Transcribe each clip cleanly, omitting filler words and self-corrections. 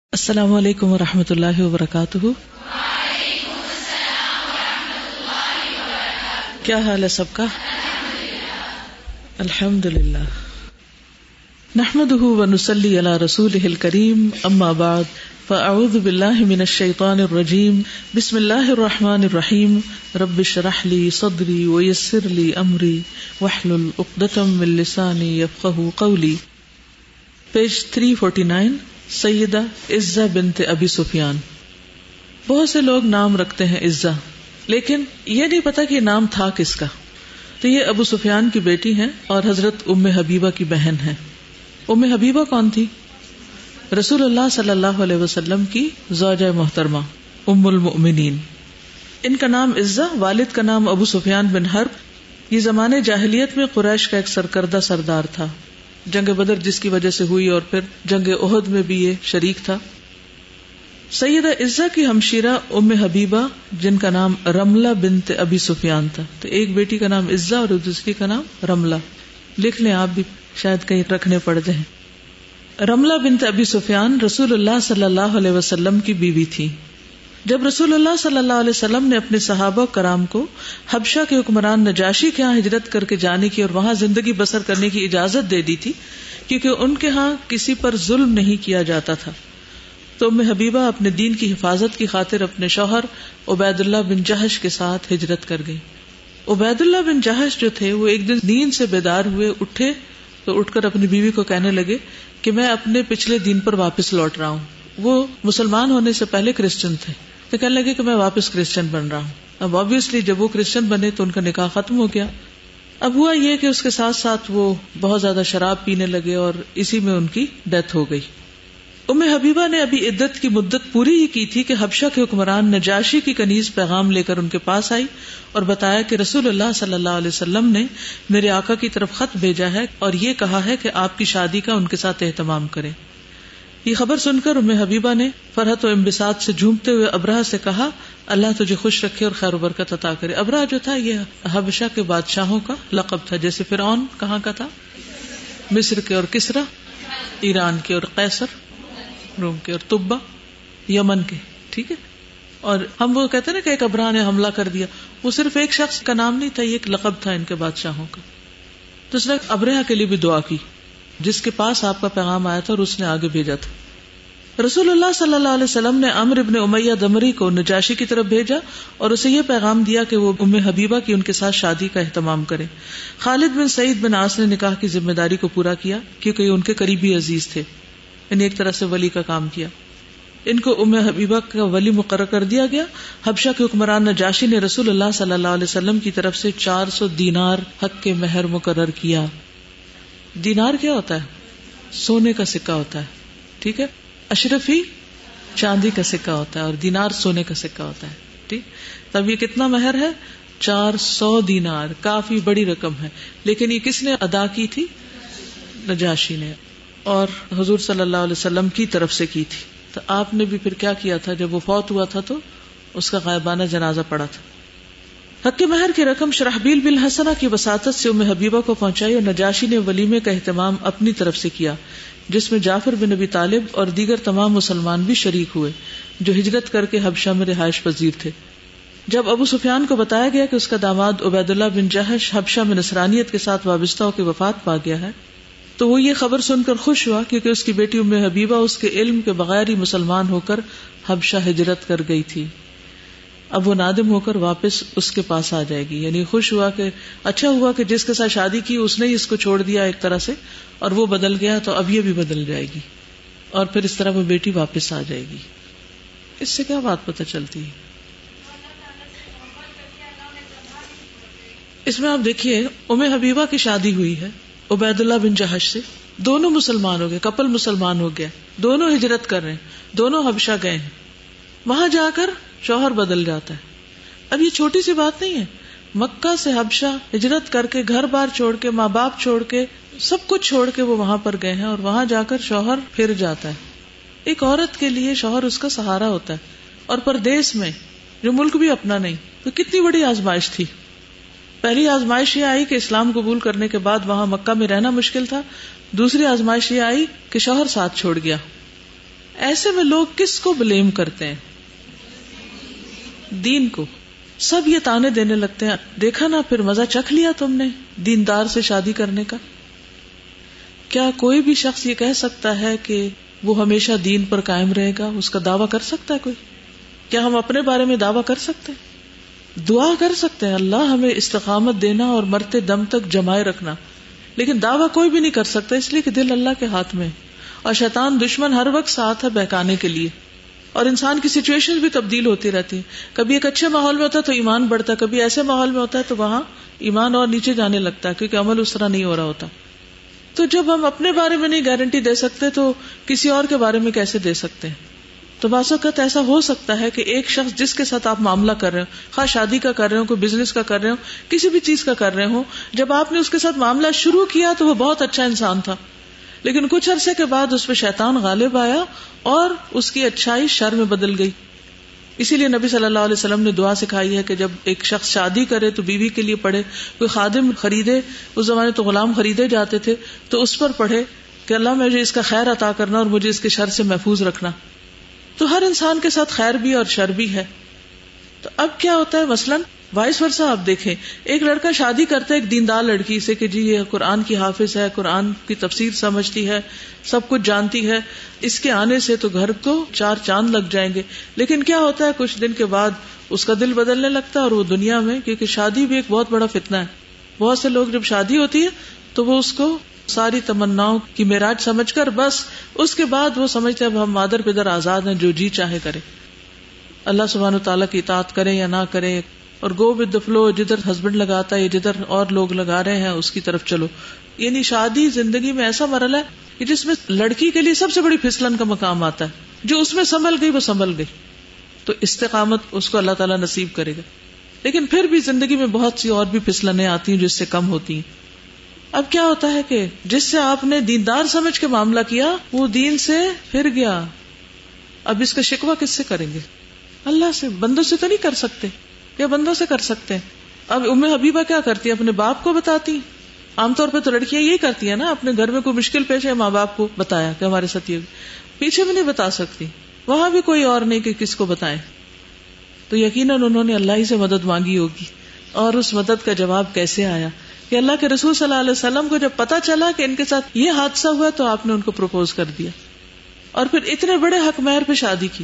السلام علیکم ورحمۃ اللہ وبرکاتہ۔ کیا حال ہے سب کا؟ الحمد للہ، نحمده ونصلی علی رسولہ الکریم، اما بعد فاعوذ باللہ من الشیطان الرجیم، بسم اللہ الرحمن الرحیم، رب اشرح لی صدری ویسر لی امری واحلل عقدۃ من لسانی یفقہوا قولی۔ پیج 349، سیدہ عزہ بنت ابی سفیان۔ بہت سے لوگ نام رکھتے ہیں عزہ، لیکن یہ نہیں پتا کہ یہ نام تھا کس کا۔ تو یہ ابو سفیان کی بیٹی ہیں اور حضرت ام حبیبہ کی بہن ہیں۔ ام حبیبہ کون تھی؟ رسول اللہ صلی اللہ علیہ وسلم کی زوجہ محترمہ، ام المؤمنین۔ ان کا نام عزہ، والد کا نام ابو سفیان بن حرب۔ یہ زمانے جاہلیت میں قریش کا ایک سرکردہ سردار تھا۔ جنگ بدر جس کی وجہ سے ہوئی اور پھر جنگ احد میں بھی یہ شریک تھا۔ سیدہ عزہ کی ہمشیرہ ام حبیبہ، جن کا نام رملہ بنت ابی سفیان تھا، تو ایک بیٹی کا نام عزہ اور دوسری کا نام رملہ۔ لکھ لیں آپ بھی، شاید کہیں رکھنے پڑ جائیں۔ رملہ بنت ابی سفیان رسول اللہ صلی اللہ علیہ وسلم کی بیوی تھی۔ جب رسول اللہ صلی اللہ علیہ وسلم نے اپنے صحابہ کرام کو حبشہ کے حکمران نجاشی کے ہاں ہجرت کر کے جانے کی اور وہاں زندگی بسر کرنے کی اجازت دے دی تھی، کیونکہ ان کے ہاں کسی پر ظلم نہیں کیا جاتا تھا، تو ام حبیبہ اپنے دین کی حفاظت کی خاطر اپنے شوہر عبید اللہ بن جہش کے ساتھ ہجرت کر گئی۔ عبید اللہ بن جہش جو تھے، وہ ایک دن نیند سے بیدار ہوئے، اٹھے تو اٹھ کر اپنی بیوی کو کہنے لگے کہ میں اپنے پچھلے دین پر واپس لوٹ رہا ہوں۔ وہ مسلمان ہونے سے پہلے کرسچن تھے، تو کہنے لگے کہ میں واپس کرسچن بن رہا ہوں۔ اب آبویسلی جب وہ کرسچن بنے تو ان کا نکاح ختم ہو گیا۔ اب ہوا یہ کہ اس کے ساتھ ساتھ وہ بہت زیادہ شراب پینے لگے اور اسی میں ان کی ڈیتھ ہو گئی۔ ام حبیبہ نے ابھی عدت کی مدت پوری ہی کی تھی کہ حبشہ کے حکمران نجاشی کی کنیز پیغام لے کر ان کے پاس آئی اور بتایا کہ رسول اللہ صلی اللہ علیہ وسلم نے میرے آقا کی طرف خط بھیجا ہے اور یہ کہا ہے کہ آپ کی شادی کا ان کے ساتھ اہتمام کریں۔ یہ خبر سن کر ام حبیبہ نے فرحت و انبساط سے جھومتے ہوئے ابرہہ سے کہا، اللہ تجھے خوش رکھے اور خیر و برکت عطا کرے۔ ابرہہ جو تھا یہ حبشہ کے بادشاہوں کا لقب تھا، جیسے فرعون کہاں کا تھا؟ مصر کے، اور کسرا ایران کے، اور قیصر روم کے، اور تبا یمن کے، ٹھیک ہے۔ اور ہم وہ کہتے ہیں نا کہ ایک ابرہہ نے حملہ کر دیا، وہ صرف ایک شخص کا نام نہیں تھا، یہ ایک لقب تھا ان کے بادشاہوں کا۔ تو اس نے ابرہہ کے لیے بھی دعا کی، جس کے پاس آپ کا پیغام آیا تھا اور اس نے آگے بھیجا تھا۔ رسول اللہ صلی اللہ علیہ وسلم نے عمرو بن امیہ دمری کو نجاشی کی طرف بھیجا اور اسے یہ پیغام دیا کہ وہ ام حبیبہ کی ان کے ساتھ شادی کا اہتمام کرے۔ خالد بن سعید بن عاص نے نکاح کی ذمہ داری کو پورا کیا، کیونکہ یہ ان کے قریبی عزیز تھے، یعنی ایک طرح سے ولی کا کام کیا۔ ان کو ام حبیبہ کا ولی مقرر کر دیا گیا۔ حبشہ کے حکمران نجاشی نے رسول اللہ صلی اللہ علیہ وسلم کی طرف سے 400 دینار حق کے مہر مقرر کیا۔ دینار کیا ہوتا ہے؟ سونے کا سکہ ہوتا ہے، ٹھیک ہے۔ اشرفی چاندی کا سکہ ہوتا ہے اور دینار سونے کا سکہ ہوتا ہے، ٹھیک۔ تب یہ کتنا مہر ہے؟ 400 دینار، کافی بڑی رقم ہے، لیکن یہ کس نے ادا کی تھی؟ نجاشی نے، اور حضور صلی اللہ علیہ وسلم کی طرف سے کی تھی۔ تو آپ نے بھی پھر کیا کیا تھا؟ جب وہ فوت ہوا تھا تو اس کا غائبانہ جنازہ پڑا تھا۔ حق مہر کی رقم شرحبیل بن حسنہ کی وساطت سے ام حبیبہ کو پہنچائی اور نجاشی نے ولیمے کا اہتمام اپنی طرف سے کیا، جس میں جعفر بن ابی طالب اور دیگر تمام مسلمان بھی شریک ہوئے جو ہجرت کر کے حبشہ میں رہائش پذیر تھے۔ جب ابو سفیان کو بتایا گیا کہ اس کا داماد عبید اللہ بن جہش حبشہ میں نصرانیت کے ساتھ وابستہ ہو کے وفات پا گیا ہے، تو وہ یہ خبر سن کر خوش ہوا، کیونکہ اس کی بیٹی ام حبیبہ اس کے علم کے بغیر ہی مسلمان ہو کر حبشہ ہجرت کر گئی تھی۔ اب وہ نادم ہو کر واپس اس کے پاس آ جائے گی، یعنی خوش ہوا کہ اچھا ہوا کہ جس کے ساتھ شادی کی اس نے ہی اس کو چھوڑ دیا ایک طرح سے، اور وہ بدل گیا تو اب یہ بھی بدل جائے گی، اور پھر اس طرح وہ بیٹی واپس آ جائے گی۔ اس سے کیا بات پتہ چلتی ہے؟ اس میں آپ دیکھیے ام حبیبہ کی شادی ہوئی ہے عبید اللہ بن جہش سے، دونوں مسلمان ہو گئے، کپل مسلمان ہو گیا، دونوں ہجرت کر رہے ہیں، دونوں حبشہ گئے ہیں۔ وہاں جا کر شوہر بدل جاتا ہے۔ اب یہ چھوٹی سی بات نہیں ہے، مکہ سے حبشہ ہجرت کر کے، گھر بار چھوڑ کے، ماں باپ چھوڑ کے، سب کچھ چھوڑ کے وہ وہاں پر گئے ہیں، اور وہاں جا کر شوہر پھر جاتا ہے۔ ایک عورت کے لیے شوہر اس کا سہارا ہوتا ہے، اور پردیس میں جو ملک بھی اپنا نہیں، تو کتنی بڑی آزمائش تھی۔ پہلی آزمائش یہ آئی کہ اسلام قبول کرنے کے بعد وہاں مکہ میں رہنا مشکل تھا، دوسری آزمائش یہ آئی کہ شوہر ساتھ چھوڑ گیا۔ ایسے میں لوگ کس کو بلیم کرتے ہیں؟ دین کو. سب یہ تانے دینے لگتے ہیں، دیکھا نا پھر مزہ چکھ لیا تم نے دیندار سے شادی کرنے کا. کیا کوئی بھی شخص یہ کہہ سکتا ہے کہ وہ ہمیشہ دین پر قائم رہے گا؟ اس کا دعویٰ کر سکتا ہے کوئی؟ کیا ہم اپنے بارے میں دعویٰ کر سکتے ہیں؟ دعا کر سکتے ہیں اللہ ہمیں استقامت دینا اور مرتے دم تک جمائے رکھنا، لیکن دعویٰ کوئی بھی نہیں کر سکتا، اس لیے کہ دل اللہ کے ہاتھ میں ہے اور شیطان دشمن ہر وقت ساتھ ہے بہکانے کے لیے. اور انسان کی سچویشن بھی تبدیل ہوتی رہتی ہے، کبھی ایک اچھے ماحول میں ہوتا ہے تو ایمان بڑھتا ہے، کبھی ایسے ماحول میں ہوتا ہے تو وہاں ایمان اور نیچے جانے لگتا ہے کیونکہ عمل اس طرح نہیں ہو رہا ہوتا. تو جب ہم اپنے بارے میں نہیں گارنٹی دے سکتے تو کسی اور کے بارے میں کیسے دے سکتے ہیں؟ تو بعض اوقات ایسا ہو سکتا ہے کہ ایک شخص جس کے ساتھ آپ معاملہ کر رہے ہو، خواہ شادی کا کر رہے ہو، کوئی بزنس کا کر رہے ہو، کسی بھی چیز کا کر رہے ہو، جب آپ نے اس کے ساتھ معاملہ شروع کیا تو وہ بہت اچھا انسان تھا، لیکن کچھ عرصے کے بعد اس پہ شیطان غالب آیا اور اس کی اچھائی شر میں بدل گئی. اسی لیے نبی صلی اللہ علیہ وسلم نے دعا سکھائی ہے کہ جب ایک شخص شادی کرے تو بیوی کے لیے پڑھے، کوئی خادم خریدے، اس زمانے تو غلام خریدے جاتے تھے، تو اس پر پڑھے کہ اللہ مجھے اس کا خیر عطا کرنا اور مجھے اس کے شر سے محفوظ رکھنا. تو ہر انسان کے ساتھ خیر بھی اور شر بھی ہے. تو اب کیا ہوتا ہے مثلاً وائس ورسا آپ دیکھیں، ایک لڑکا شادی کرتا ہے ایک دیندار لڑکی سے کہ جی یہ قرآن کی حافظ ہے، قرآن کی تفسیر سمجھتی ہے، سب کچھ جانتی ہے، اس کے آنے سے تو گھر کو 4 چاند لگ جائیں گے. لیکن کیا ہوتا ہے کچھ دن کے بعد اس کا دل بدلنے لگتا ہے اور وہ دنیا میں، کیونکہ شادی بھی ایک بہت بڑا فتنہ ہے. بہت سے لوگ جب شادی ہوتی ہے تو وہ اس کو ساری تمناؤں کی معراج سمجھ کر بس اس کے بعد وہ سمجھتے ہیں اب ہم مادر پدر آزاد ہیں، جو جی چاہے کرے، اللہ سبحانہ و تعالیٰ کی اطاعت کریں یا نہ کریں، اور گو ود دا فلو، جدھر ہسبینڈ لگاتا ہے جدھر اور لوگ لگا رہے ہیں اس کی طرف چلو. یعنی شادی زندگی میں ایسا مرحلہ ہے کہ جس میں لڑکی کے لیے سب سے بڑی پھسلن کا مقام آتا ہے، جو اس میں سنبھل گئی وہ سنبھل گئی. تو استقامت اس کو اللہ تعالیٰ نصیب کرے گا. لیکن پھر بھی زندگی میں بہت سی اور بھی پھسلنیں آتی ہیں جو اس سے کم ہوتی ہیں. اب کیا ہوتا ہے کہ جس سے آپ نے دیندار سمجھ کے معاملہ کیا وہ دین سے پھر گیا، اب اس کا شکوہ کس سے کریں گے؟ اللہ سے. بندوں سے تو نہیں کر سکتے، یا بندوں سے کر سکتے ہیں. اب ام حبیبہ کیا کرتی ہے؟ اپنے باپ کو بتاتی. عام طور پہ تو لڑکیاں یہی کرتی ہیں نا، اپنے گھر میں کوئی مشکل پیش ہے ماں باپ کو بتایا کہ ہمارے ساتھ یہ، پیچھے بھی نہیں بتا سکتی، وہاں بھی کوئی اور نہیں کہ کس کو بتائیں. تو یقیناً انہوں نے اللہ ہی سے مدد مانگی ہوگی. اور اس مدد کا جواب کیسے آیا کہ اللہ کے رسول صلی اللہ علیہ وسلم کو جب پتا چلا کہ ان کے ساتھ یہ حادثہ ہوا تو آپ نے ان کو پروپوز کر دیا اور پھر اتنے بڑے حق مہر پہ شادی کی.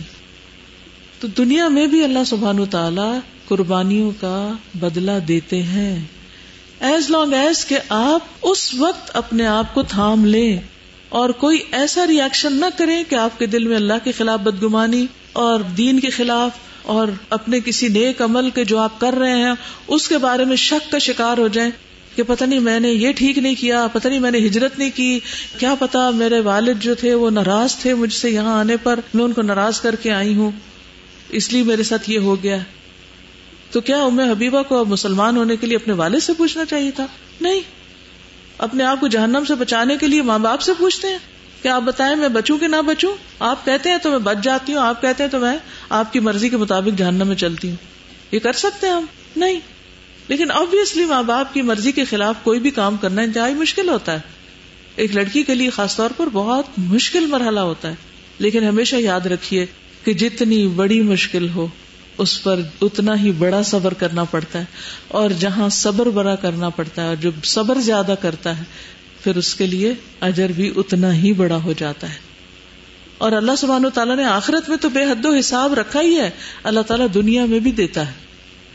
تو دنیا میں بھی اللہ سبحانہ و تعالی قربانیوں کا بدلہ دیتے ہیں، ایز لانگ ایز کہ آپ اس وقت اپنے آپ کو تھام لیں اور کوئی ایسا ری ایکشن نہ کریں کہ آپ کے دل میں اللہ کے خلاف بدگمانی اور دین کے خلاف اور اپنے کسی نیک عمل کے جو آپ کر رہے ہیں اس کے بارے میں شک کا شکار ہو جائیں کہ پتہ نہیں میں نے یہ ٹھیک نہیں کیا، پتہ نہیں میں نے ہجرت نہیں کی، کیا پتا میرے والد جو تھے وہ ناراض تھے مجھ سے یہاں آنے پر، میں ان کو ناراض کر کے آئی ہوں اس لیے میرے ساتھ یہ ہو گیا. تو کیا ام حبیبہ کو مسلمان ہونے کے لیے اپنے والد سے پوچھنا چاہیے تھا؟ نہیں. اپنے آپ کو جہنم سے بچانے کے لیے ماں باپ سے پوچھتے ہیں کہ آپ بتائیں میں بچوں کہ نہ بچوں؟ آپ کہتے ہیں تو میں بچ جاتی ہوں، آپ کہتے ہیں تو میں آپ کی مرضی کے مطابق جہنم میں چلتی ہوں. یہ کر سکتے ہیں ہم؟ نہیں. لیکن obviously ماں باپ کی مرضی کے خلاف کوئی بھی کام کرنا انتہائی مشکل ہوتا ہے، ایک لڑکی کے لیے خاص طور پر بہت مشکل مرحلہ ہوتا ہے. لیکن ہمیشہ یاد رکھیے کہ جتنی بڑی مشکل ہو اس پر اتنا ہی بڑا صبر کرنا پڑتا ہے، اور جہاں صبر بڑا کرنا پڑتا ہے اور جو صبر زیادہ کرتا ہے پھر اس کے لیے اجر بھی اتنا ہی بڑا ہو جاتا ہے. اور اللہ سبحانہ وتعالیٰ نے آخرت میں تو بے حد و حساب رکھا ہی ہے، اللہ تعالیٰ دنیا میں بھی دیتا ہے.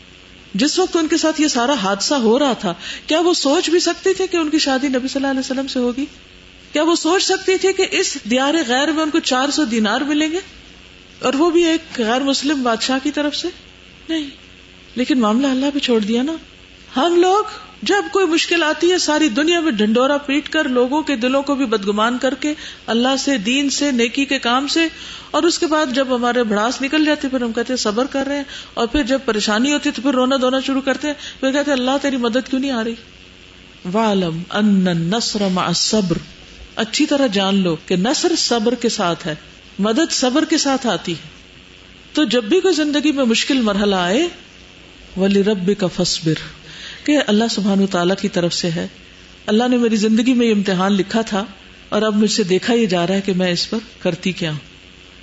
جس وقت ان کے ساتھ یہ سارا حادثہ ہو رہا تھا کیا وہ سوچ بھی سکتے تھے کہ ان کی شادی نبی صلی اللہ علیہ وسلم سے ہوگی؟ کیا وہ سوچ سکتی تھی کہ اس دیار غیر میں ان کو 400 دینار ملیں گے اور وہ بھی ایک غیر مسلم بادشاہ کی طرف سے؟ نہیں. لیکن معاملہ اللہ پہ چھوڑ دیا نا. ہم لوگ جب کوئی مشکل آتی ہے ساری دنیا میں ڈھنڈورا پیٹ کر لوگوں کے دلوں کو بھی بدگمان کر کے اللہ سے، دین سے، نیکی کے کام سے، اور اس کے بعد جب ہمارے بھڑاس نکل جاتی پھر ہم کہتے ہیں صبر کر رہے ہیں، اور پھر جب پریشانی ہوتی تو پھر رونا دھونا شروع کرتے ہیں، پھر کہتے ہیں اللہ تیری مدد کیوں نہیں آ رہی؟ وَاعْلَمْ أَنَّ النَّصْرَ مَعَ الصَّبْرِ. اچھی طرح جان لو کہ نصر صبر کے ساتھ ہے، مدد صبر کے ساتھ آتی ہے. تو جب بھی کوئی زندگی میں مشکل مرحلہ آئے وَلِرَبِّكَ فَاصْبِرْ، کہ اللہ سبحانہ تعالیٰ کی طرف سے ہے، اللہ نے میری زندگی میں یہ امتحان لکھا تھا اور اب مجھ سے دیکھا یہ جا رہا ہے کہ میں اس پر کرتی کیا ہوں.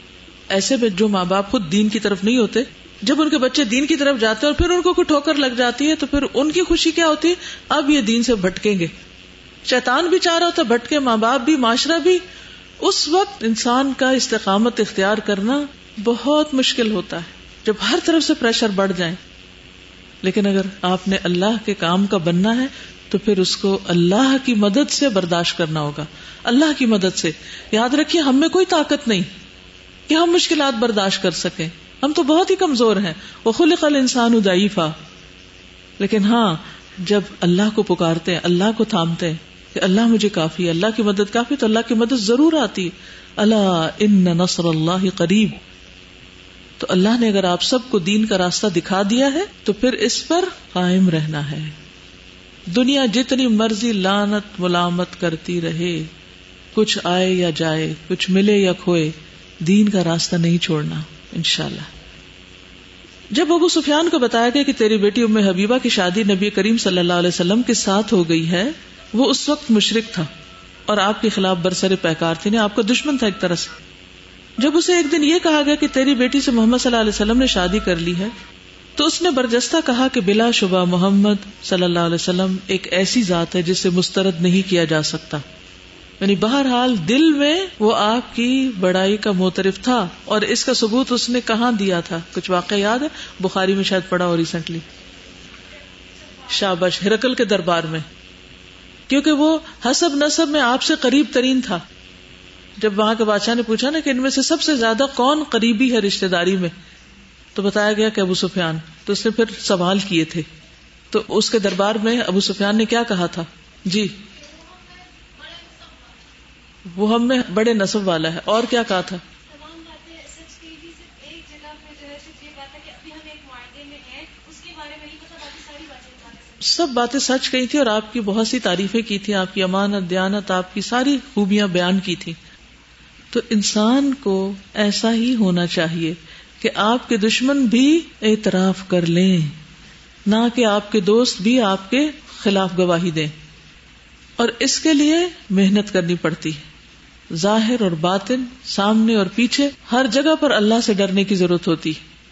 ایسے میں جو ماں باپ خود دین کی طرف نہیں ہوتے، جب ان کے بچے دین کی طرف جاتے ہیں اور پھر ان کو کوئی ٹھوکر لگ جاتی ہے تو پھر ان کی خوشی کیا ہوتی ہے؟ اب یہ دین سے بھٹکیں گے. شیطان بھی چاہ رہا ہوتا ہے بھٹکے، ماں باپ بھی، معاشرہ بھی. اس وقت انسان کا استقامت اختیار کرنا بہت مشکل ہوتا ہے جب ہر طرف سے پریشر بڑھ جائے. لیکن اگر آپ نے اللہ کے کام کا بننا ہے تو پھر اس کو اللہ کی مدد سے برداشت کرنا ہوگا. اللہ کی مدد سے. یاد رکھیے ہم میں کوئی طاقت نہیں کہ ہم مشکلات برداشت کر سکیں، ہم تو بہت ہی کمزور ہیں. وَخُلِقَ الْإِنسَانُ ضَعِيفًا. لیکن ہاں جب اللہ کو پکارتے ہیں، اللہ کو تھامتے ہیں کہ اللہ مجھے کافی ہے، اللہ کی مدد کافی، تو اللہ کی مدد ضرور آتی ہے. الا ان نصر اللہ قریب. تو اللہ نے اگر آپ سب کو دین کا راستہ دکھا دیا ہے تو پھر اس پر قائم رہنا ہے. دنیا جتنی مرضی لعنت ملامت کرتی رہے، کچھ آئے یا جائے، کچھ ملے یا کھوئے، دین کا راستہ نہیں چھوڑنا انشاءاللہ. جب ابو سفیان کو بتایا گیا کہ تیری بیٹی ام حبیبہ کی شادی نبی کریم صلی اللہ علیہ وسلم کے ساتھ ہو گئی ہے، وہ اس وقت مشرک تھا اور آپ کے خلاف برسر پیکار تھی، نے آپ کا دشمن تھا ایک طرح سے. جب اسے ایک دن یہ کہا گیا کہ تیری بیٹی سے محمد صلی اللہ علیہ وسلم نے شادی کر لی ہے تو اس نے برجستہ کہا کہ بلا شبہ محمد صلی اللہ علیہ وسلم ایک ایسی ذات ہے جسے مسترد نہیں کیا جا سکتا. یعنی بہرحال دل میں وہ آپ کی بڑائی کا معترف تھا. اور اس کا ثبوت اس نے کہاں دیا تھا؟ کچھ واقعہ یاد ہے؟ بخاری میں شاید پڑھا ہو ریسنٹلی. شابش، ہرقل کے دربار میں، کیونکہ وہ حسب نسب میں آپ سے قریب ترین تھا. جب وہاں کے بادشاہ نے پوچھا نا کہ ان میں سے سب سے زیادہ کون قریبی ہے رشتہ داری میں، تو بتایا گیا کہ ابو سفیان. تو اس نے پھر سوال کیے تھے. تو اس کے دربار میں ابو سفیان نے کیا کہا تھا؟ جی، وہ ہم میں بڑے نسب والا ہے. اور کیا کہا تھا؟ سب باتیں سچ کہی تھی اور آپ کی بہت سی تعریفیں کی تھی، آپ کی امانت، دیانت، آپ کی ساری خوبیاں بیان کی تھی. تو انسان کو ایسا ہی ہونا چاہیے کہ آپ کے دشمن بھی اعتراف کر لیں، نہ کہ آپ کے دوست بھی آپ کے خلاف گواہی دیں. اور اس کے لیے محنت کرنی پڑتی ہے، ظاہر اور باطن، سامنے اور پیچھے، ہر جگہ پر اللہ سے ڈرنے کی ضرورت ہوتی.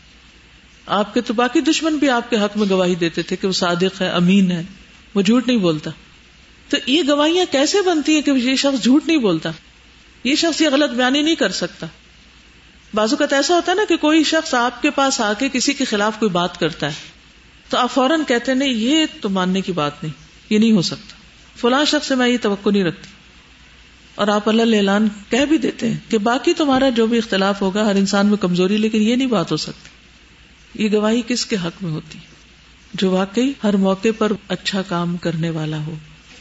آپ کے تو باقی دشمن بھی آپ کے حق میں گواہی دیتے تھے کہ وہ صادق ہے، امین ہے، وہ جھوٹ نہیں بولتا. تو یہ گواہیاں کیسے بنتی ہیں کہ یہ شخص جھوٹ نہیں بولتا، یہ شخص یہ غلط بیانی نہیں کر سکتا. بعض اوقات ایسا ہوتا ہے نا کہ کوئی شخص آپ کے پاس آ کے کسی کے خلاف کوئی بات کرتا ہے تو آپ فوراً کہتے ہیں نہیں، یہ تو ماننے کی بات نہیں، یہ نہیں ہو سکتا، فلاں شخص سے میں یہ توقع نہیں رکھتی. اور آپ اللہ اعلان کہہ بھی دیتے ہیں کہ باقی تمہارا جو بھی اختلاف ہوگا، ہر انسان میں کمزوری، لیکن یہ نہیں بات ہو سکتی. یہ گواہی کس کے حق میں ہوتی؟ جو واقعی ہر موقع پر اچھا کام کرنے والا ہو،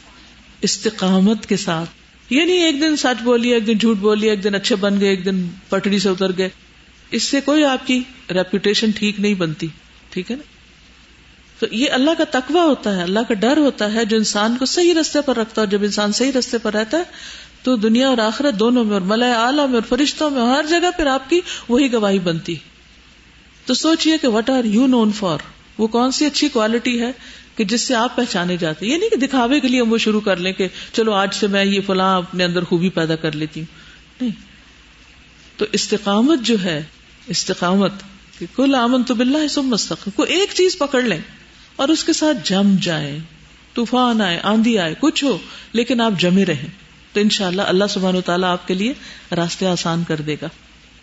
استقامت کے ساتھ. یہ نہیں ایک دن سچ بولیے، ایک دن جھوٹ بولیے، ایک دن اچھے بن گئے، ایک دن پٹڑی سے اتر گئے. اس سے کوئی آپ کی ریپوٹیشن ٹھیک نہیں بنتی. ٹھیک ہے نا؟ تو یہ اللہ کا تقوی ہوتا ہے، اللہ کا ڈر ہوتا ہے جو انسان کو صحیح رستے پر رکھتا ہے. اور جب انسان صحیح رستے پر رہتا ہے تو دنیا اور آخرت دونوں میں، اور ملائے اعلیٰ میں اور فرشتوں میں، ہر جگہ پھر آپ کی وہی گواہی بنتی. تو سوچئے کہ what are you known for؟ وہ کون سی اچھی کوالٹی ہے کہ جس سے آپ پہچانے جاتے. یہ نہیں کہ دکھاوے کے لیے ہم وہ شروع کر لیں کہ چلو آج سے میں یہ فلاں اپنے اندر خوبی پیدا کر لیتی ہوں. نہیں. تو استقامت جو ہے، استقامت کہ کل آمنت باللہ ثم استقم، کو ایک چیز پکڑ لیں اور اس کے ساتھ جم جائیں. طوفان آئے، آندھی آئے، کچھ ہو، لیکن آپ جمے رہیں تو انشاءاللہ اللہ سبحانہ وتعالیٰ آپ کے لیے راستے آسان کر دے گا.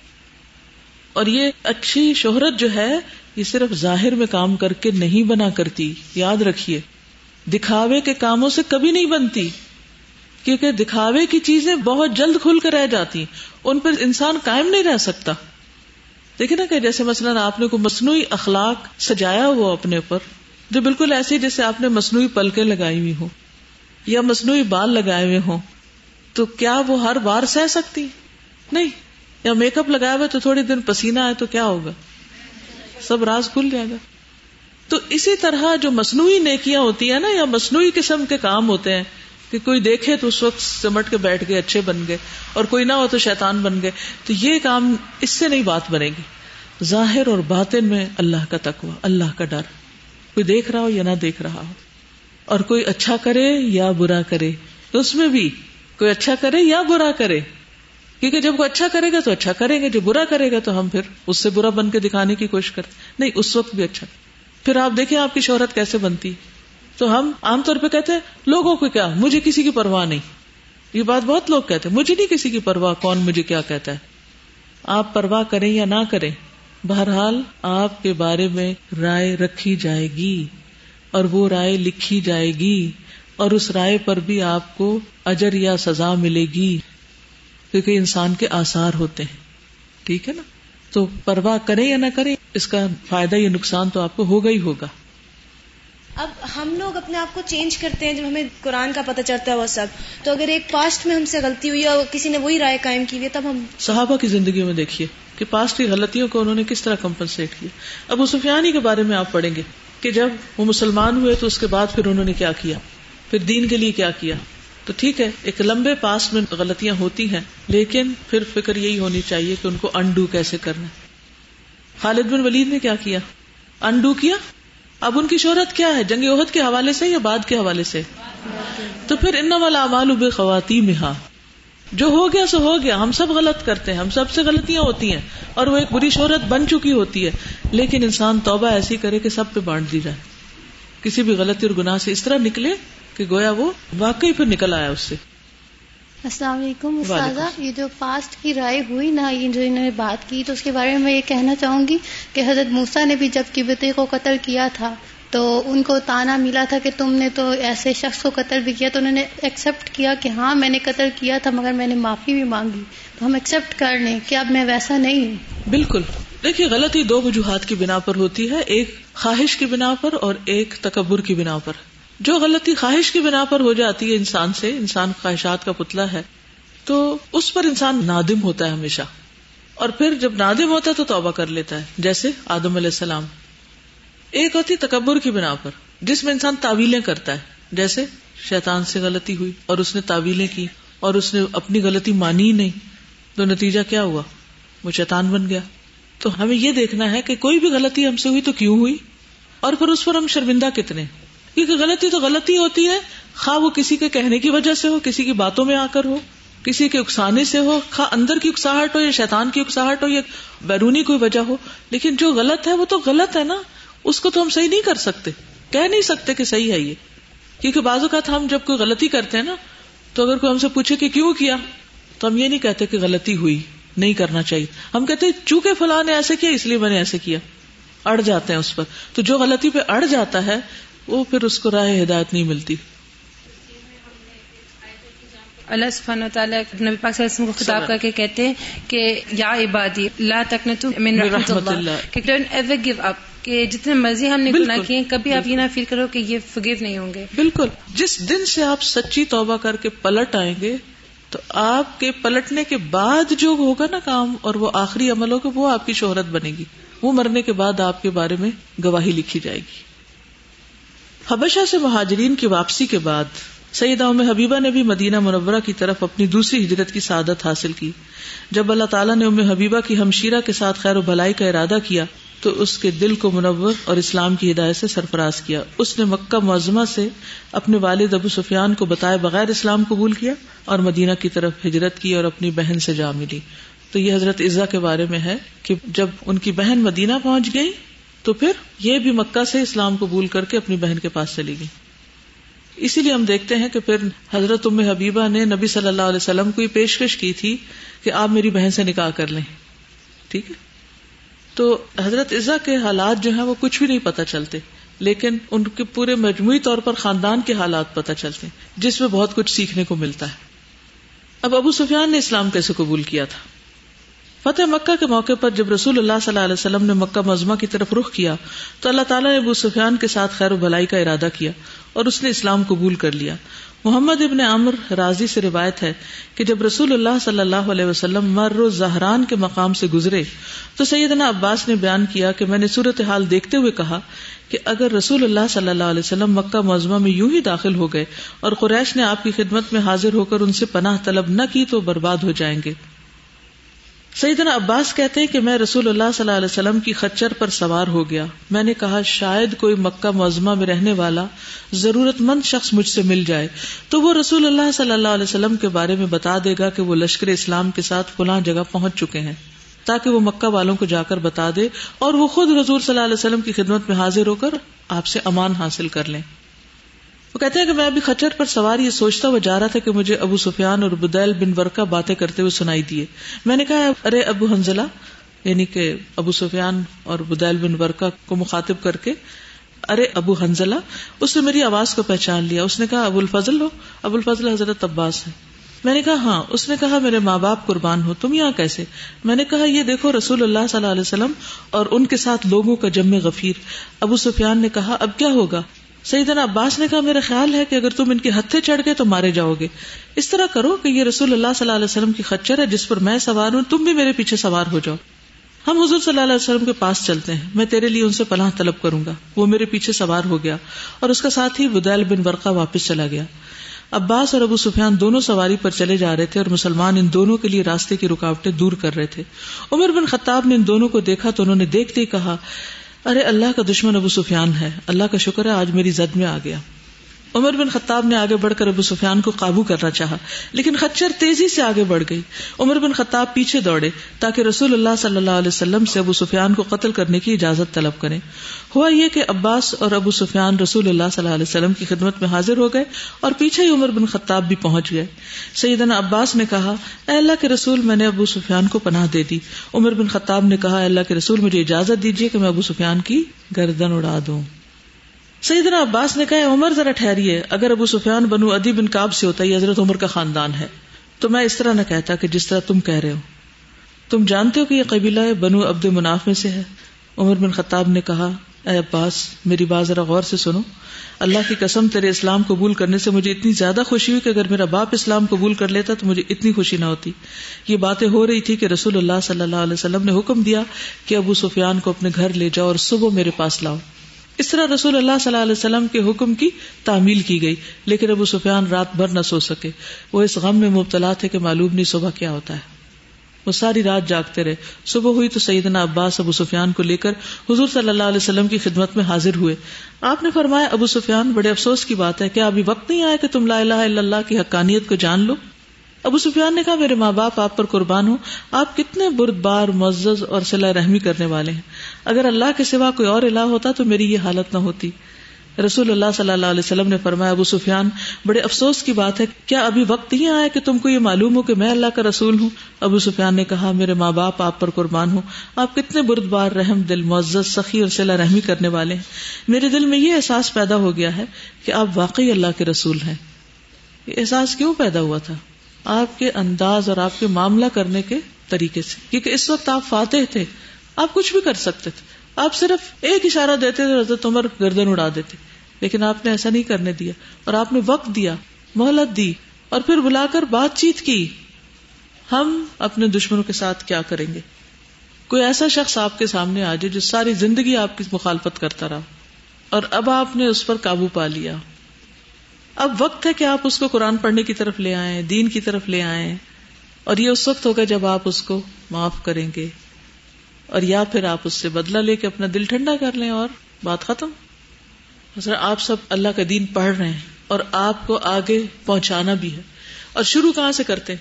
اور یہ اچھی شہرت جو ہے یہ صرف ظاہر میں کام کر کے نہیں بنا کرتی. یاد رکھیے، دکھاوے کے کاموں سے کبھی نہیں بنتی، کیونکہ دکھاوے کی چیزیں بہت جلد کھل کر رہ جاتی، ان پر انسان قائم نہیں رہ سکتا. دیکھیں نا کہ جیسے مثلاً آپ نے کوئی مصنوعی اخلاق سجایا ہوا اپنے اوپر جو بالکل ایسے جیسے آپ نے مصنوعی پلکیں لگائی ہوئی ہوں یا مصنوعی بال لگائے ہوئے ہوں، تو کیا وہ ہر بار سہ سکتی؟ نہیں. یا میک اپ لگایا ہوا تو تھوڑی دن پسینہ آئے تو کیا ہوگا؟ سب راز کھل جائے گا. تو اسی طرح جو مصنوعی نیکیاں ہوتی ہیں نا، یا مصنوعی قسم کے کام ہوتے ہیں کہ کوئی دیکھے تو اس وقت سمٹ کے بیٹھ گئے، اچھے بن گئے، اور کوئی نہ ہو تو شیطان بن گئے. تو یہ کام اس سے نہیں بات بنے گی. ظاہر اور باطن میں اللہ کا تقوی، اللہ کا ڈر، کوئی دیکھ رہا ہو یا نہ دیکھ رہا ہو، اور کوئی اچھا کرے یا برا کرے، تو اس میں بھی کوئی اچھا کرے یا برا کرے، کیونکہ جب وہ اچھا کرے گا تو اچھا کریں گے، جو برا کرے گا تو ہم پھر اس سے برا بن کے دکھانے کی کوشش کرتے، نہیں اس وقت بھی اچھا. پھر آپ دیکھیں آپ کی شہرت کیسے بنتی. تو ہم عام طور پہ کہتے ہیں لوگوں کو کیا، مجھے کسی کی پرواہ نہیں. یہ بات بہت لوگ کہتے ہیں، مجھے نہیں کسی کی پرواہ، کون مجھے کیا کہتا ہے. آپ پرواہ کریں یا نہ کریں، بہرحال آپ کے بارے میں رائے رکھی جائے گی اور وہ رائے لکھی جائے گی اور اس رائے پر بھی آپ کو اجر یا سزا ملے گی، کیونکہ انسان کے آثار ہوتے ہیں. ٹھیک ہے نا. تو پرواہ کریں یا نہ کریں، اس کا فائدہ یا نقصان تو آپ کو ہوگا ہی ہوگا. اب ہم لوگ اپنے آپ کو چینج کرتے ہیں جب ہمیں قرآن کا پتہ چلتا ہے وہ سب. تو اگر ایک پاسٹ میں ہم سے غلطی ہوئی اور کسی نے وہی رائے قائم کی ہوئی تب ہم صحابہ کی زندگی میں دیکھیے کہ پاسٹ کی غلطیوں کو انہوں نے کس طرح کمپنسیٹ کیا. ابو سفیان ہی کے بارے میں آپ پڑھیں گے کہ جب وہ مسلمان ہوئے تو اس کے بعد پھر انہوں نے کیا کیا، پھر دین کے لیے کیا کیا. تو ٹھیک ہے ایک لمبے پاسٹ میں غلطیاں ہوتی ہیں، لیکن پھر فکر یہی ہونی چاہیے کہ ان کو انڈو کیسے کرنا. خالد بن ولید نے کیا کیا، انڈو کیا. اب ان کی شہرت کیا ہے، جنگ احد کے حوالے سے یا بعد کے حوالے سے؟ تو پھر انما الاعمال بخواتیمہا، جو ہو گیا سو ہو گیا. ہم سب غلط کرتے ہیں، ہم سب سے غلطیاں ہوتی ہیں اور وہ ایک بری شہرت بن چکی ہوتی ہے، لیکن انسان توبہ ایسی کرے کہ سب پہ بانٹ دی جائے. کسی بھی غلطی اور گناہ سے اس طرح نکلے کہ گویا وہ واقعی پھر نکل آیا اس سے. السلام علیکم استاذہ. یہ جو پاسٹ کی رائے ہوئی نا، یہ جو انہوں نے بات کی، تو اس کے بارے میں یہ کہنا چاہوں گی کہ حضرت موسیٰ نے بھی جب قبطی کو قتل کیا تھا تو ان کو تانا ملا تھا کہ تم نے تو ایسے شخص کو قتل بھی کیا، تو انہوں نے ایکسپٹ کیا کہ ہاں میں نے قتل کیا تھا مگر میں نے معافی بھی مانگی. تو ہم ایکسپٹ کر لیں کہ اب میں ویسا نہیں ہوں. بالکل. دیکھیے غلطی دو وجوہات کی بنا پر ہوتی ہے، ایک خواہش کی بنا پر اور ایک تکبر کی بنا پر. جو غلطی خواہش کی بنا پر ہو جاتی ہے انسان سے، انسان خواہشات کا پتلا ہے، تو اس پر انسان نادم ہوتا ہے ہمیشہ، اور پھر جب نادم ہوتا ہے تو توبہ کر لیتا ہے، جیسے آدم علیہ السلام. ایک ہوتی تکبر کی بنا پر جس میں انسان تعویلیں کرتا ہے، جیسے شیطان سے غلطی ہوئی اور اس نے تعویلیں کی اور اس نے اپنی غلطی مانی ہی نہیں، تو نتیجہ کیا ہوا، وہ شیطان بن گیا. تو ہمیں یہ دیکھنا ہے کہ کوئی بھی غلطی ہم سے ہوئی تو کیوں ہوئی، اور پھر اس پر ہم شرمندہ کتنے. کیونکہ غلطی تو غلطی ہوتی ہے، خواہ وہ کسی کے کہنے کی وجہ سے ہو، کسی کی باتوں میں آ کر ہو، کسی کے اکسانے سے ہو، خواہ اندر کی اکساہٹ ہو یا شیطان کی اکساہٹ ہو یا بیرونی کوئی وجہ ہو. لیکن جو غلط ہے وہ تو غلط ہے نا، اس کو تو ہم صحیح نہیں کر سکتے، کہہ نہیں سکتے کہ صحیح ہے یہ. کیونکہ بعض اوقات ہم جب کوئی غلطی کرتے ہیں نا، تو اگر کوئی ہم سے پوچھے کہ کیوں کیا، تو ہم یہ نہیں کہتے کہ غلطی ہوئی نہیں کرنا چاہیے، ہم کہتے ہیں چونکہ فلاں نے ایسے کیا اس لیے میں نے ایسے کیا. اڑ جاتے ہیں اس پر. تو جو غلطی پہ اڑ جاتا ہے وہ پھر اس کو راہ ہدایت نہیں ملتی. اللہ سبحانہ وتعالیٰ نبی پاک صلی اللہ علیہ وسلم کو خطاب کر کے کہتے ہیں کہ یا عبادی لا تقنطوا من رحمت اللہ، کہ ڈونٹ ایور گیو اپ، کہ جتنے مرضی ہم نے گناہ کیے کبھی آپ یہ نہ فیل کرو کہ یہ فورگیو نہیں ہوں گے. بالکل. جس دن سے آپ سچی توبہ کر کے پلٹ آئیں گے تو آپ کے پلٹنے کے بعد جو ہوگا نا کام اور وہ آخری عمل ہوگا وہ آپ کی شہرت بنے گی، وہ مرنے کے بعد آپ کے بارے میں گواہی لکھی جائے گی. حبشہ سے مہاجرین کی واپسی کے بعد سیدہ ام حبیبہ نے بھی مدینہ منورہ کی طرف اپنی دوسری ہجرت کی سعادت حاصل کی. جب اللہ تعالیٰ نے ام حبیبہ کی ہمشیرہ کے ساتھ خیر و بھلائی کا ارادہ کیا تو اس کے دل کو منور اور اسلام کی ہدایت سے سرفراز کیا. اس نے مکہ معظمہ سے اپنے والد ابو سفیان کو بتائے بغیر اسلام قبول کیا اور مدینہ کی طرف ہجرت کی اور اپنی بہن سے جا ملی. تو یہ حضرت عزہ کے بارے میں ہے کہ جب ان کی بہن مدینہ پہنچ گئی تو پھر یہ بھی مکہ سے اسلام قبول کر کے اپنی بہن کے پاس چلی گئی. اسی لیے ہم دیکھتے ہیں کہ پھر حضرت ام حبیبہ نے نبی صلی اللہ علیہ وسلم کو یہ پیشکش کی تھی کہ آپ میری بہن سے نکاح کر لیں. ٹھیک ہے. تو حضرت عزہ کے حالات جو ہیں وہ کچھ بھی نہیں پتہ چلتے، لیکن ان کے پورے مجموعی طور پر خاندان کے حالات پتہ چلتے ہیں جس میں بہت کچھ سیکھنے کو ملتا ہے. اب ابو سفیان نے اسلام کیسے قبول کیا تھا؟ فتح مکہ کے موقع پر جب رسول اللہ صلی اللہ علیہ وسلم نے مکہ معظمہ کی طرف رخ کیا تو اللہ تعالیٰ نے ابو سفیان کے ساتھ خیر و بھلائی کا ارادہ کیا اور اس نے اسلام قبول کر لیا. محمد ابن عمر رازی سے روایت ہے کہ جب رسول اللہ صلی اللہ علیہ وسلم مر زہران کے مقام سے گزرے تو سیدنا عباس نے بیان کیا کہ میں نے صورتحال دیکھتے ہوئے کہا کہ اگر رسول اللہ صلی اللہ علیہ وسلم مکہ معظمہ میں یوں ہی داخل ہو گئے اور قریش نے آپ کی خدمت میں حاضر ہو کر ان سے پناہ طلب نہ کی تو برباد ہو جائیں گے. سیدنا عباس کہتے ہیں کہ میں رسول اللہ صلی اللہ علیہ وسلم کی خچر پر سوار ہو گیا. میں نے کہا شاید کوئی مکہ معظمہ میں رہنے والا ضرورت مند شخص مجھ سے مل جائے تو وہ رسول اللہ صلی اللہ علیہ وسلم کے بارے میں بتا دے گا کہ وہ لشکر اسلام کے ساتھ فلاں جگہ پہنچ چکے ہیں، تاکہ وہ مکہ والوں کو جا کر بتا دے اور وہ خود حضور صلی اللہ علیہ وسلم کی خدمت میں حاضر ہو کر آپ سے امان حاصل کر لیں. وہ کہتے ہیں کہ میں ابھی خچر پر سوار یہ سوچتا ہوا جا رہا تھا کہ مجھے ابو سفیان اور بدیل بن ورقہ باتیں کرتے ہوئے سنائی دیے. میں نے کہا ارے ابو حنزلہ، یعنی کہ ابو سفیان اور بدیل بن ورقہ کو مخاطب کر کے ارے ابو حنزلہ. اس نے میری آواز کو پہچان لیا. اس نے کہا ابو الفضل ہو؟ ابو الفضل حضرت عباس ہے. میں نے کہا ہاں. اس نے کہا میرے ماں باپ قربان ہو، تم یہاں کیسے؟ میں نے کہا یہ دیکھو رسول اللہ صلی اللہ علیہ وسلم اور ان کے ساتھ لوگوں کا جم غفیر. ابو سفیان نے کہا اب کیا ہوگا؟ سیدنا عباس نے کہا میرا خیال ہے کہ اگر تم ان کے ہتھے چڑھ گئے تو مارے جاؤ گے. اس طرح کرو کہ یہ رسول اللہ صلی اللہ علیہ وسلم کی خچر ہے جس پر میں سوار ہوں، تم بھی میرے پیچھے سوار ہو جاؤ. ہم حضور صلی اللہ علیہ وسلم کے پاس چلتے ہیں، میں تیرے لیے ان سے پناہ طلب کروں گا. وہ میرے پیچھے سوار ہو گیا اور اس کا ساتھ ہی بدیل بن ورقہ واپس چلا گیا. عباس اور ابو سفیان دونوں سواری پر چلے جا رہے تھے اور مسلمان ان دونوں کے لیے راستے کی رکاوٹیں دور کر رہے تھے. عمر بن خطاب نے ان دونوں کو دیکھا تو انہوں نے دیکھتے ہی کہا ارے اللہ کا دشمن ابو سفیان ہے، اللہ کا شکر ہے آج میری زد میں آ گیا. عمر بن خطاب نے آگے بڑھ کر ابو سفیان کو قابو کرنا چاہا لیکن خچر تیزی سے آگے بڑھ گئی. عمر بن خطاب پیچھے دوڑے تاکہ رسول اللہ صلی اللہ علیہ وسلم سے ابو سفیان کو قتل کرنے کی اجازت طلب کریں. ہوا یہ کہ عباس اور ابو سفیان رسول اللہ صلی اللہ علیہ وسلم کی خدمت میں حاضر ہو گئے اور پیچھے ہی عمر بن خطاب بھی پہنچ گئے. سیدنا عباس نے کہا اے اللہ کے رسول میں نے ابو سفیان کو پناہ دے دی. عمر بن خطاب نے کہا اے اللہ کے رسول مجھے اجازت دیجیے کہ میں ابو سفیان کی گردن اڑا دوں. سیدنا عباس نے کہا عمر ذرا ٹھہریے، اگر ابو سفیان بنو عدی بن کعب سے ہوتا، یہ حضرت عمر کا خاندان ہے، تو میں اس طرح نہ کہتا کہ جس طرح تم کہہ رہے ہو. تم جانتے ہو کہ یہ قبیلہ بنو عبد مناف میں سے ہے. عمر بن خطاب نے کہا اے عباس میری بات ذرا غور سے سنو. اللہ کی قسم تیرے اسلام قبول کرنے سے مجھے اتنی زیادہ خوشی ہوئی کہ اگر میرا باپ اسلام قبول کر لیتا تو مجھے اتنی خوشی نہ ہوتی. یہ باتیں ہو رہی تھی کہ رسول اللہ صلی اللہ علیہ وسلم نے حکم دیا کہ ابو سفیان کو اپنے گھر لے جاؤ اور صبح میرے پاس لاؤ. اس طرح رسول اللہ صلی اللہ علیہ وسلم کے حکم کی تعمیل کی گئی لیکن ابو سفیان رات بھر نہ سو سکے. وہ اس غم میں مبتلا تھے کہ معلوم نہیں صبح کیا ہوتا ہے. وہ ساری رات جاگتے رہے. صبح ہوئی تو سیدنا عباس ابو سفیان کو لے کر حضور صلی اللہ علیہ وسلم کی خدمت میں حاضر ہوئے. آپ نے فرمایا ابو سفیان بڑے افسوس کی بات ہے، کیا ابھی وقت نہیں آیا کہ تم لا الہ الا اللہ کی حقانیت کو جان لو؟ ابو سفیان نے کہا میرے ماں باپ آپ پر قربان ہوں، آپ کتنے بردبار معزز اور صلہ رحمی کرنے والے ہیں. اگر اللہ کے سوا کوئی اور الہ ہوتا تو میری یہ حالت نہ ہوتی. رسول اللہ صلی اللہ علیہ وسلم نے فرمایا ابو سفیان بڑے افسوس کی بات ہے، کیا ابھی وقت نہیں آیا کہ تم کو یہ معلوم ہو کہ میں اللہ کا رسول ہوں؟ ابو سفیان نے کہا میرے ماں باپ آپ پر قربان ہوں، آپ کتنے بردبار رحم دل معزز سخی اور صلہ رحمی کرنے والے ہیں. میرے دل میں یہ احساس پیدا ہو گیا ہے کہ آپ واقعی اللہ کے رسول ہیں. یہ احساس کیوں پیدا ہوا تھا؟ آپ کے انداز اور آپ کے معاملہ کرنے کے طریقے سے، کیونکہ اس وقت آپ فاتح تھے، آپ کچھ بھی کر سکتے تھے، آپ صرف ایک اشارہ دیتے تھے حضرت عمر گردن اڑا دیتے، لیکن آپ نے ایسا نہیں کرنے دیا اور آپ نے وقت دیا، مہلت دی اور پھر بلا کر بات چیت کی. ہم اپنے دشمنوں کے ساتھ کیا کریں گے؟ کوئی ایسا شخص آپ کے سامنے آ جائے جو ساری زندگی آپ کی مخالفت کرتا رہا اور اب آپ نے اس پر قابو پا لیا. اب وقت ہے کہ آپ اس کو قرآن پڑھنے کی طرف لے آئیں، دین کی طرف لے آئیں، اور یہ اس وقت ہوگا جب آپ اس کو معاف کریں گے اور یا پھر آپ اس سے بدلہ لے کے اپنا دل ٹھنڈا کر لیں اور بات ختم. مثلا آپ سب اللہ کا دین پڑھ رہے ہیں اور آپ کو آگے پہنچانا بھی ہے، اور شروع کہاں سے کرتے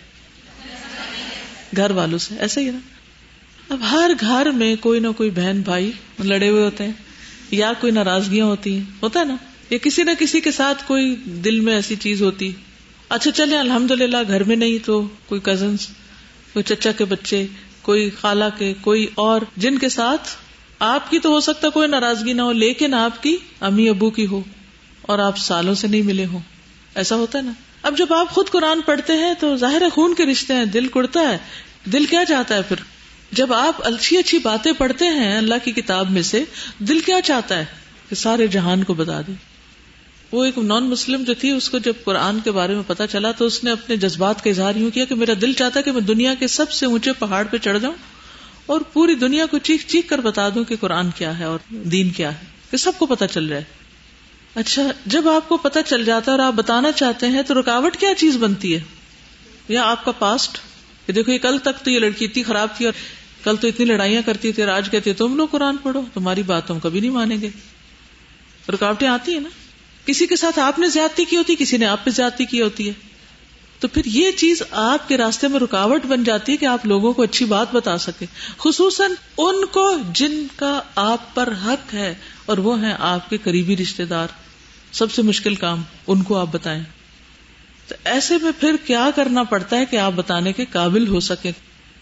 ہیں؟ گھر والوں سے. ایسا ہی نا. اب ہر گھر میں کوئی نہ کوئی بہن بھائی لڑے ہوئے ہوتے ہیں یا کوئی ناراضگیاں ہوتی ہیں، ہوتا ہے نا، یا کسی نہ کسی کے ساتھ کوئی دل میں ایسی چیز ہوتی. اچھا چلے الحمدللہ گھر میں نہیں تو کوئی کزنس، کوئی چچا کے بچے، کوئی خالہ کے، کوئی اور جن کے ساتھ آپ کی تو ہو سکتا کوئی ناراضگی نہ ہو لیکن آپ کی امی ابو کی ہو اور آپ سالوں سے نہیں ملے ہوں. ایسا ہوتا ہے نا. اب جب آپ خود قرآن پڑھتے ہیں تو ظاہر ہے خون کے رشتے ہیں، دل کڑتا ہے. دل کیا چاہتا ہے پھر جب آپ اچھی اچھی باتیں پڑھتے ہیں اللہ کی کتاب میں سے؟ دل کیا چاہتا ہے کہ سارے جہان کو بتا دے. وہ ایک نان مسلم جو تھی، اس کو جب قرآن کے بارے میں پتا چلا تو اس نے اپنے جذبات کا اظہار یوں کیا کہ میرا دل چاہتا ہے کہ میں دنیا کے سب سے اونچے پہاڑ پہ چڑھ جاؤں اور پوری دنیا کو چیخ چیخ کر بتا دوں کہ قرآن کیا ہے اور دین کیا ہے، کہ سب کو پتا چل جائے. اچھا جب آپ کو پتا چل جاتا ہے اور آپ بتانا چاہتے ہیں تو رکاوٹ کیا چیز بنتی ہے؟ یا آپ کا پاسٹ کہ دیکھو یہ کل تک تو یہ لڑکی اتنی خراب تھی اور کل تو اتنی لڑائیاں کرتی تھی اور آج کہتے تم لوگ قرآن پڑھو، تمہاری بات ہم کبھی نہیں مانیں گے. رکاوٹیں آتی ہیں نا، کسی کے ساتھ آپ نے زیادتی کی ہوتی، کسی نے آپ پہ زیادتی کی ہوتی ہے، تو پھر یہ چیز آپ کے راستے میں رکاوٹ بن جاتی ہے کہ آپ لوگوں کو اچھی بات بتا سکیں، خصوصاً ان کو جن کا آپ پر حق ہے اور وہ ہیں آپ کے قریبی رشتے دار. سب سے مشکل کام ان کو آپ بتائیں. تو ایسے میں پھر کیا کرنا پڑتا ہے کہ آپ بتانے کے قابل ہو سکیں.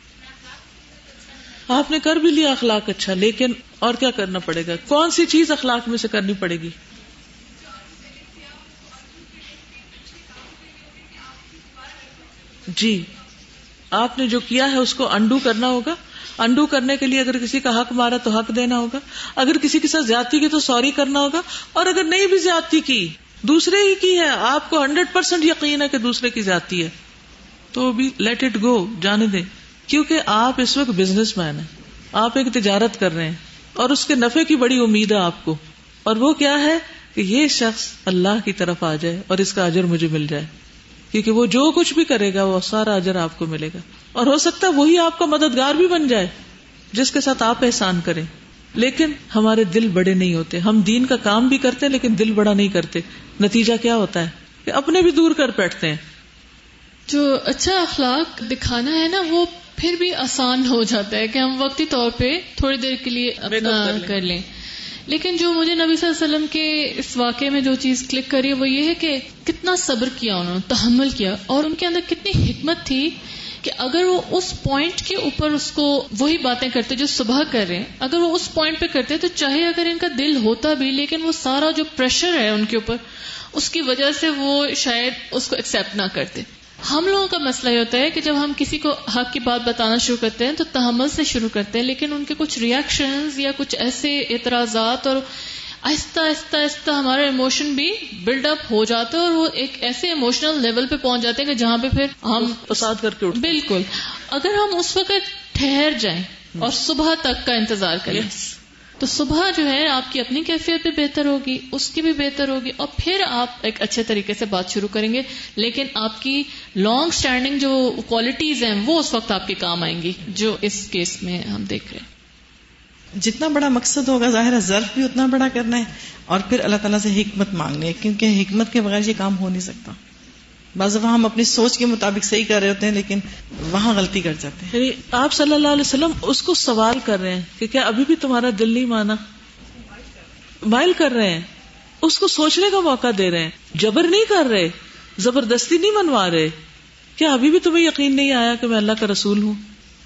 آپ نے کر بھی لیا اخلاق اچھا، لیکن اور کیا کرنا پڑے گا؟ کون سی چیز اخلاق میں سے کرنی پڑے گی؟ جی، آپ نے جو کیا ہے اس کو انڈو کرنا ہوگا. انڈو کرنے کے لیے اگر کسی کا حق مارا تو حق دینا ہوگا، اگر کسی کے ساتھ زیادتی کی تو سوری کرنا ہوگا، اور اگر نہیں بھی زیادتی کی، دوسرے ہی کی ہے، آپ کو 100% یقین ہے کہ دوسرے کی زیادتی ہے، تو بھی لیٹ اٹ گو، جانے دیں. کیونکہ آپ اس وقت بزنس مین ہیں، آپ ایک تجارت کر رہے ہیں اور اس کے نفع کی بڑی امید ہے آپ کو، اور وہ کیا ہے کہ یہ شخص اللہ کی طرف آ جائے اور اس کا اجر مجھے مل جائے، کیونکہ وہ جو کچھ بھی کرے گا وہ سارا اجر آپ کو ملے گا، اور ہو سکتا ہے وہی آپ کا مددگار بھی بن جائے جس کے ساتھ آپ احسان کریں. لیکن ہمارے دل بڑے نہیں ہوتے، ہم دین کا کام بھی کرتے ہیں لیکن دل بڑا نہیں کرتے. نتیجہ کیا ہوتا ہے کہ اپنے بھی دور کر بیٹھتے ہیں. جو اچھا اخلاق دکھانا ہے نا، وہ پھر بھی آسان ہو جاتا ہے کہ ہم وقتی طور پہ تھوڑی دیر کے لیے اپنا کر لیں. لیکن جو مجھے نبی صلی اللہ علیہ وسلم کے اس واقعے میں جو چیز کلک کری وہ یہ ہے کہ کتنا صبر کیا انہوں نے، تحمل کیا، اور ان کے اندر کتنی حکمت تھی کہ اگر وہ اس پوائنٹ کے اوپر اس کو وہی باتیں کرتے جو صبح کر رہے ہیں، اگر وہ اس پوائنٹ پہ کرتے تو چاہے اگر ان کا دل ہوتا بھی، لیکن وہ سارا جو پریشر ہے ان کے اوپر، اس کی وجہ سے وہ شاید اس کو ایکسپٹ نہ کرتے. ہم لوگوں کا مسئلہ یہ ہوتا ہے کہ جب ہم کسی کو حق کی بات بتانا شروع کرتے ہیں تو تحمل سے شروع کرتے ہیں، لیکن ان کے کچھ ریئیکشنز یا کچھ ایسے اعتراضات، اور آہستہ آہستہ آہستہ ہمارا ایموشن بھی بلڈ اپ ہو جاتا ہے، اور وہ ایک ایسے ایموشنل لیول پہ پہنچ جاتے ہیں کہ جہاں پہ پھر ہم فساد کر کے اٹھتے. بالکل. اگر ہم اس وقت ٹھہر جائیں اور صبح تک کا انتظار کریں تو صبح جو ہے آپ کی اپنی کیفیت بھی بہتر ہوگی، اس کی بھی بہتر ہوگی، اور پھر آپ ایک اچھے طریقے سے بات شروع کریں گے. لیکن آپ کی لانگ سٹینڈنگ جو کوالٹیز ہیں وہ اس وقت آپ کے کام آئیں گی، جو اس کیس میں ہم دیکھ رہے ہیں. جتنا بڑا مقصد ہوگا ظاہر ہے ظرف بھی اتنا بڑا کرنا ہے، اور پھر اللہ تعالیٰ سے حکمت مانگنی ہے، کیونکہ حکمت کے بغیر یہ کام ہو نہیں سکتا. بعض دفعہ ہم اپنی سوچ کے مطابق صحیح کر رہے ہوتے ہیں لیکن وہاں غلطی کر جاتے ہیں. یعنی آپ صلی اللہ علیہ وسلم اس کو سوال کر رہے ہیں کہ کیا ابھی بھی تمہارا دل نہیں مانا؟ مائل کر رہے ہیں، اس کو سوچنے کا موقع دے رہے ہیں، جبر نہیں کر رہے، زبردستی نہیں منوا رہے. کیا ابھی بھی تمہیں یقین نہیں آیا کہ میں اللہ کا رسول ہوں؟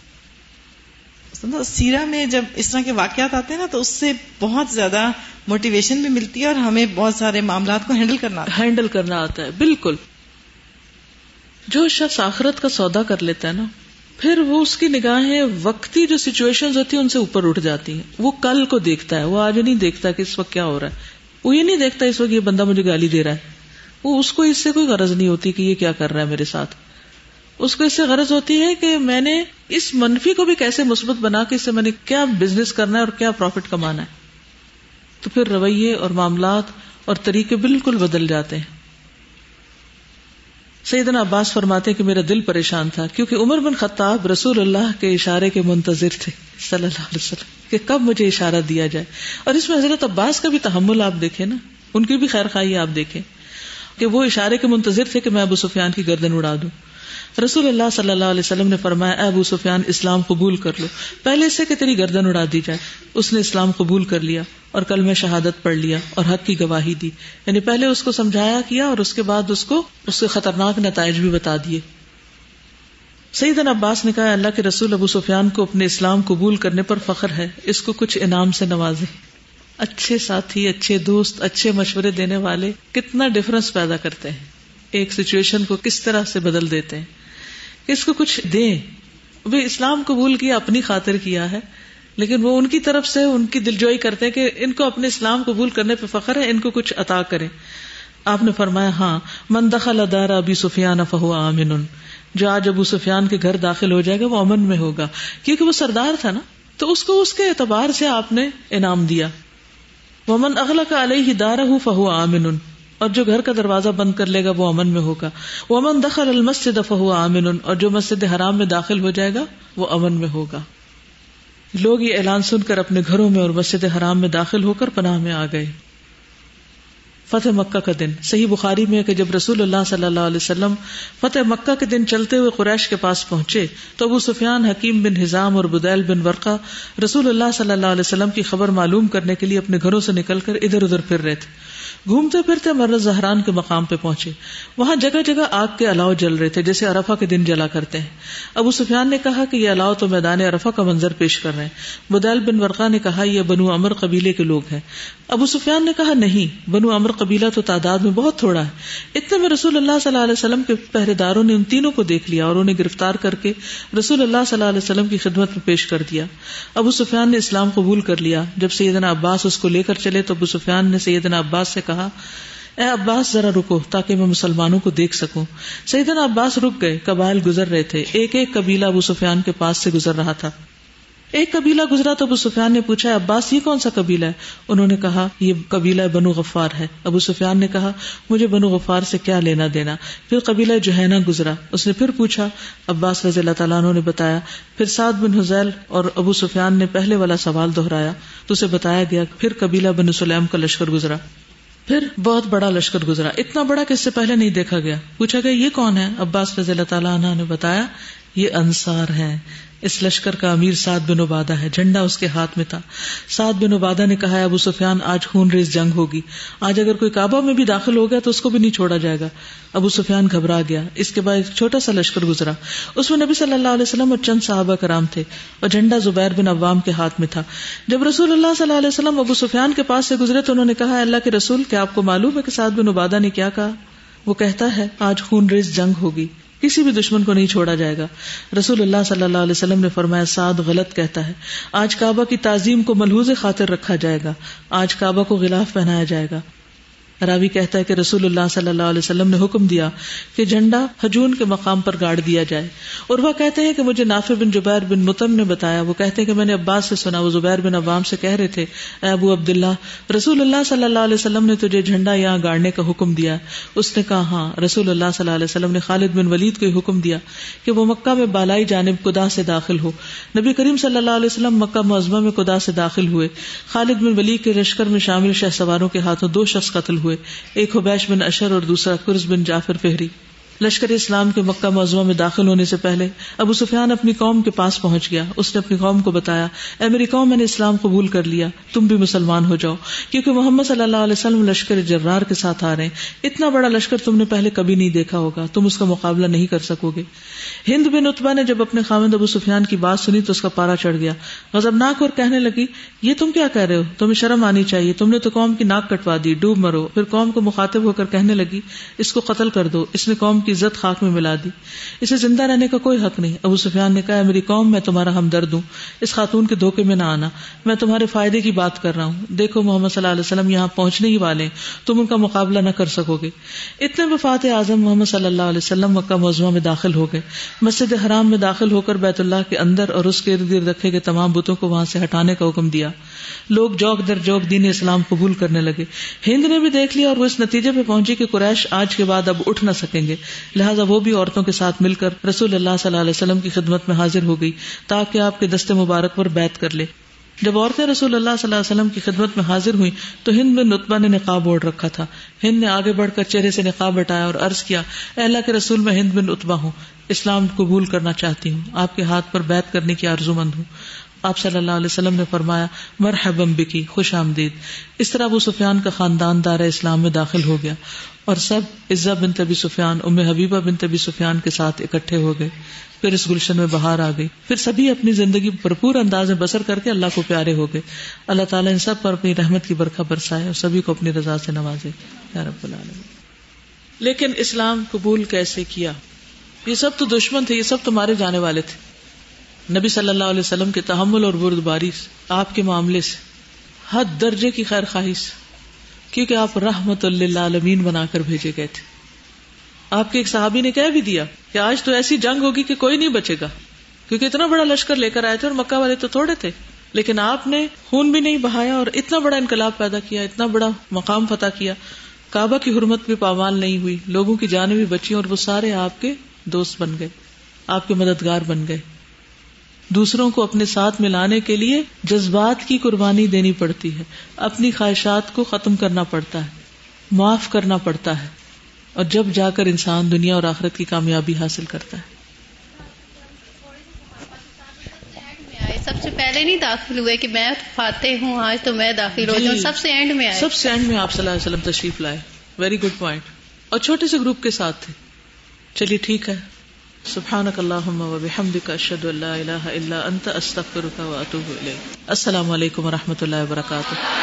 سیرہ میں جب اس طرح کے واقعات آتے ہیں نا تو اس سے بہت زیادہ موٹیویشن بھی ملتی ہے، اور ہمیں بہت سارے معاملات کو ہینڈل کرنا آتا ہے. بالکل. جو شخص آخرت کا سودا کر لیتا ہے نا، پھر وہ اس کی نگاہیں وقتی جو سچویشنز ہوتی ہیں ان سے اوپر اٹھ جاتی ہیں. وہ کل کو دیکھتا ہے، وہ آج نہیں دیکھتا کہ اس وقت کیا ہو رہا ہے. وہ یہ نہیں دیکھتا اس وقت یہ بندہ مجھے گالی دے رہا ہے، وہ اس کو اس سے کوئی غرض نہیں ہوتی کہ یہ کیا کر رہا ہے میرے ساتھ. اس کو اس سے غرض ہوتی ہے کہ میں نے اس منفی کو بھی کیسے مثبت بنا کے اس سے میں نے کیا بزنس کرنا ہے اور کیا پروفٹ کمانا ہے. تو پھر رویے اور معاملات اور طریقے بالکل بدل جاتے ہیں. سیدنا عباس فرماتے ہیں کہ میرا دل پریشان تھا کیونکہ عمر بن خطاب رسول اللہ کے اشارے کے منتظر تھے صلی اللہ علیہ وسلم کہ کب مجھے اشارہ دیا جائے. اور اس میں حضرت عباس کا بھی تحمل آپ دیکھیں نا، ان کی بھی خیر خواہی آپ دیکھیں کہ وہ اشارے کے منتظر تھے کہ میں ابو سفیان کی گردن اڑا دوں. رسول اللہ صلی اللہ علیہ وسلم نے فرمایا اے ابو سفیان اسلام قبول کر لو پہلے سے کہ تیری گردن اڑا دی جائے. اس نے اسلام قبول کر لیا اور کلمہ شہادت پڑھ لیا اور حق کی گواہی دی. یعنی پہلے اس کو سمجھایا کیا اور اس کے بعد اس کو اس کے خطرناک نتائج بھی بتا دیے. سیدنا عباس نے کہا اللہ کے رسول ابو سفیان کو اپنے اسلام قبول کرنے پر فخر ہے، اس کو کچھ انعام سے نوازے. اچھے ساتھی، اچھے دوست، اچھے مشورے دینے والے کتنا ڈفرنس پیدا کرتے ہیں، ایک سچویشن کو کس طرح سے بدل دیتے ہیں. اس کو کچھ دیں. وہ اسلام قبول کیا اپنی خاطر کیا ہے، لیکن وہ ان کی طرف سے ان کی دلجوئی کرتے ہیں کہ ان کو اپنے اسلام قبول کرنے پہ فخر ہے، ان کو کچھ عطا کریں. آپ نے فرمایا ہاں من دخل دار ابی سفیان فہو آمن، جو آج ابو سفیان کے گھر داخل ہو جائے گا وہ امن میں ہوگا، کیونکہ وہ سردار تھا نا، تو اس کو اس کے اعتبار سے آپ نے انعام دیا. ومن اغلق علیہ دارہ فہو آمن، اور جو گھر کا دروازہ بند کر لے گا وہ امن میں ہوگا. ومن دخل المسجد فهو آمن، اور جو مسجد حرام میں داخل ہو جائے گا وہ امن میں ہوگا. لوگ یہ اعلان سن کر اپنے گھروں میں اور مسجد حرام میں داخل ہو کر پناہ میں آ گئے. فتح مکہ کا دن. صحیح بخاری میں ہے کہ جب رسول اللہ صلی اللہ علیہ وسلم فتح مکہ کے دن چلتے ہوئے قریش کے پاس پہنچے تو ابو سفیان، حکیم بن حزام اور بدیل بن ورقہ رسول اللہ صلی اللہ علیہ وسلم کی خبر معلوم کرنے کے لیے اپنے گھروں سے نکل کر ادھر ادھر پھر رہے تھے. گھومتے پھرتے مرہ زہران کے مقام پہ پہنچے. وہاں جگہ جگہ آگ کے الاؤ جل رہے تھے جیسے عرفہ کے دن جلا کرتے ہیں. ابو سفیان نے کہا کہ یہ الاؤ تو میدان عرفہ کا منظر پیش کر رہے ہیں. بدیل بن ورقہ نے کہا یہ بنو عمر قبیلے کے لوگ ہیں. ابو سفیان نے کہا نہیں، بنو عمر قبیلہ تو تعداد میں بہت تھوڑا ہے. اتنے میں رسول اللہ صلی اللہ علیہ وسلم کے پہرے داروں نے ان تینوں کو دیکھ لیا اور انہیں گرفتار کر کے رسول اللہ صلی اللہ علیہ وسلم کی خدمت میں پیش کر دیا. ابو سفیان نے اسلام قبول کر لیا. جب سیدنا عباس اس کو لے کر چلے تو ابو سفیان نے سیدنا عباس سے کہا اے عباس ذرا رکو تاکہ میں مسلمانوں کو دیکھ سکوں. سیدنا عباس رک گئے. قبائل گزر رہے تھے. ایک ایک قبیلہ ابو سفیان کے پاس سے گزر رہا تھا. ایک قبیلہ گزرا تو ابو سفیان نے پوچھا عباس یہ کون سا قبیلہ ہے؟ انہوں نے کہا یہ قبیلہ بنو غفار ہے. ابو سفیان نے کہا مجھے بنو غفار سے کیا لینا دینا. پھر قبیلہ جوہینہ گزرا. اس نے پھر پوچھا. عباس رضی اللہ تعالیٰ عنہ نے بتایا. پھر سعد بن حذیل اور ابو سفیان نے پہلے والا سوال دہرایا تو اسے بتایا گیا. پھر قبیلہ بنو سلیم کا لشکر گزرا. پھر بہت بڑا لشکر گزرا، اتنا بڑا کہ اس سے پہلے نہیں دیکھا گیا. پوچھا گیا یہ کون ہے؟ عباس رضی اللہ تعالیٰ عنہ نے بتایا یہ انصار ہیں. اس لشکر کا امیر سعد بن عبادہ ہے. جھنڈا اس کے ہاتھ میں تھا. سعد بن عبادہ نے کہا ابو سفیان آج خون ریز جنگ ہوگی. آج اگر کوئی کعبہ میں بھی داخل ہو گیا تو اس کو بھی نہیں چھوڑا جائے گا. ابو سفیان گھبرا گیا. اس کے بعد ایک چھوٹا سا لشکر گزرا. اس میں نبی صلی اللہ علیہ وسلم اور چند صحابہ کرام تھے اور جھنڈا زبیر بن عوام کے ہاتھ میں تھا. جب رسول اللہ صلی اللہ علیہ وسلم ابو سفیان کے پاس سے گزرے تو انہوں نے کہا اللہ کے رسول کیا آپ کو معلوم ہے کہ سعد بن عبادہ نے کیا کہا؟ وہ کہتا ہے آج خون ریز جنگ ہوگی، کسی بھی دشمن کو نہیں چھوڑا جائے گا. رسول اللہ صلی اللہ علیہ وسلم نے فرمایا سعد غلط کہتا ہے. آج کعبہ کی تعظیم کو ملحوظ خاطر رکھا جائے گا. آج کعبہ کو غلاف پہنایا جائے گا. راوی کہتا ہے کہ رسول اللہ صلی اللہ علیہ وسلم نے حکم دیا کہ جھنڈا ہجون کے مقام پر گاڑ دیا جائے. اور وہ کہتے ہیں کہ مجھے نافع بن جبیر بن مطعم نے بتایا. وہ کہتے ہیں کہ میں نے عباس سے سنا، وہ زبیر بن عوام سے کہہ رہے تھے اے ابو عبداللہ رسول اللہ صلی اللہ علیہ وسلم نے تجھے جھنڈا یہاں گاڑنے کا حکم دیا. اس نے کہا ہاں. رسول اللہ صلی اللہ علیہ وسلم نے خالد بن ولید کو حکم دیا کہ وہ مکہ میں بالائی جانب قدا سے داخل ہو. نبی کریم صلی اللہ علیہ وسلم مکہ معظمہ میں قدا سے داخل ہوئے. خالد بن ولید کے لشکر میں شامل شہ سواروں کے ہاتھوں 2 شخص قتل ہوئے، ایک حبیش بن اشر اور دوسرا کرز بن جعفر فہری. لشکر اسلام کے مکہ معظمہ میں داخل ہونے سے پہلے ابو سفیان اپنی قوم کے پاس پہنچ گیا. اس نے اپنی قوم کو بتایا اے میری قوم میں نے اسلام قبول کر لیا، تم بھی مسلمان ہو جاؤ کیونکہ محمد صلی اللہ علیہ وسلم لشکر جرار کے ساتھ آ رہے ہیں. اتنا بڑا لشکر تم نے پہلے کبھی نہیں دیکھا ہوگا، تم اس کا مقابلہ نہیں کر سکو گے. ہند بن عتبہ نے جب اپنے خاوند ابو سفیان کی بات سنی تو اس کا پارا چڑھ گیا، غضبناک، اور کہنے لگی یہ تم کیا کہہ رہے ہو؟ تمہیں شرم آنی چاہیے، تم نے تو قوم کی ناک کٹوا دی، ڈوب مرو. پھر قوم کو مخاطب ہو کر کہنے لگی اس کو قتل کر دو، اس نے قوم کی عزت خاک میں ملا دی، اسے زندہ رہنے کا کوئی حق نہیں. ابو سفیان نے کہا میری قوم میں تمہارا ہمدرد ہوں، اس خاتون کے دھوکے میں نہ آنا، میں تمہارے فائدے کی بات کر رہا ہوں. دیکھو محمد صلی اللہ علیہ وسلم یہاں پہنچنے ہی والے ہیں، تم ان کا مقابلہ نہ کر سکو گے. اتنے وفات اعظم محمد صلی اللہ علیہ وسلم مکہ معظمہ میں داخل ہو گئے. مسجد حرام میں داخل ہو کر بیت اللہ کے اندر اور اس کے ارد گرد رکھے گئے تمام بتوں کو وہاں سے ہٹانے کا حکم دیا. لوگ جوک در جوک دین اسلام قبول کرنے لگے. ہند نے بھی دیکھ لیا اور وہ اس نتیجے پہ پہنچی کہ قریش آج کے بعد اب اٹھ نہ سکیں گے، لہٰذا وہ بھی عورتوں کے ساتھ مل کر رسول اللہ صلی اللہ علیہ وسلم کی خدمت میں حاضر ہو گئی تاکہ آپ کے دست مبارک پر بیعت کر لے. جب عورتیں رسول اللہ صلی اللہ علیہ وسلم کی خدمت میں حاضر ہوئیں تو ہند بن عتبہ نے نقاب اوڑھ رکھا تھا. ہند نے آگے بڑھ کر چہرے سے نقاب ہٹایا اور عرض کیا اے اللہ کے رسول میں ہند بن عتبہ ہوں، اسلام قبول کرنا چاہتی ہوں، آپ کے ہاتھ پر بیعت کرنے کی آرزو مند ہوں. آپ صلی اللہ علیہ وسلم نے فرمایا مرحبا بکی، خوش آمدید. اس طرح ابو سفیان کا خاندان دار اسلام میں داخل ہو گیا اور سب عزہ بنت ابی سفیان، ام حبیبہ بنت ابی سفیان کے ساتھ اکٹھے ہو گئے. پھر اس گلشن میں بہار آ گئی. پھر سبھی اپنی زندگی بھرپور انداز میں بسر کر کے اللہ کو پیارے ہو گئے. اللہ تعالیٰ ان سب پر اپنی رحمت کی برکھا برسائے اور سبھی کو اپنی رضا سے نوازے یا رب العالمین. لیکن اسلام قبول کیسے کیا؟ یہ سب تو دشمن تھے، یہ سب تو مارے جانے والے تھے. نبی صلی اللہ علیہ وسلم کے تحمل اور بردباری سے، آپ کے معاملے سے، حد درجے کی خیر خواہی سے، کیونکہ آپ رحمت للعالمین بنا کر بھیجے گئے تھے. آپ کے ایک صحابی نے کہہ بھی دیا کہ آج تو ایسی جنگ ہوگی کہ کوئی نہیں بچے گا، کیونکہ اتنا بڑا لشکر لے کر آئے تھے اور مکہ والے تو تھوڑے تھے. لیکن آپ نے خون بھی نہیں بہایا اور اتنا بڑا انقلاب پیدا کیا، اتنا بڑا مقام فتح کیا. کعبہ کی حرمت بھی پامال نہیں ہوئی، لوگوں کی جانیں بھی بچی اور وہ سارے آپ کے دوست بن گئے، آپ کے مددگار بن گئے. دوسروں کو اپنے ساتھ ملانے کے لیے جذبات کی قربانی دینی پڑتی ہے، اپنی خواہشات کو ختم کرنا پڑتا ہے، معاف کرنا پڑتا ہے، اور جب جا کر انسان دنیا اور آخرت کی کامیابی حاصل کرتا ہے. سب سے پہلے نہیں داخل ہوئے کہ میں فاتح ہوں آج تو میں داخل ہو جاؤں، سب سے اینڈ میں آئے، سب سے اینڈ میں آپ صلی اللہ علیہ وسلم تشریف لائے. Very good point. اور چھوٹے سے گروپ کے ساتھ تھے. چلیے ٹھیک ہے. سبحانک اللہم وبحمدک اشہد ان لا الہ الا انت استغفرک واتوب الیک. السلام علیکم ورحمۃ اللہ وبرکاتہ.